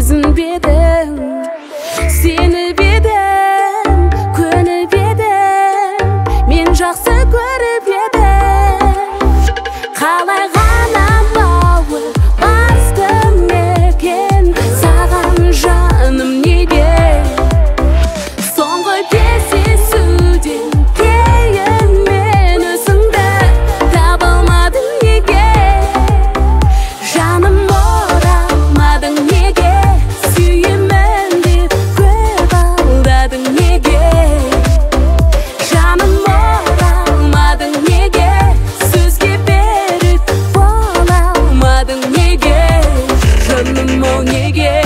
сезінбедім, сені бедім, көніп едім, мен жақсы көріп едім. Қалай ғана бауыр бастым екен саған жаным неге? Соңғы кездесуден кейін мен өзіңді таба алмадым неге? Жаным оралмадың неге? Сүйемін деп көп алдадың неге? Жаным оралмадың неге? Сөзге берік бола алмадың неге? Жаным о неге?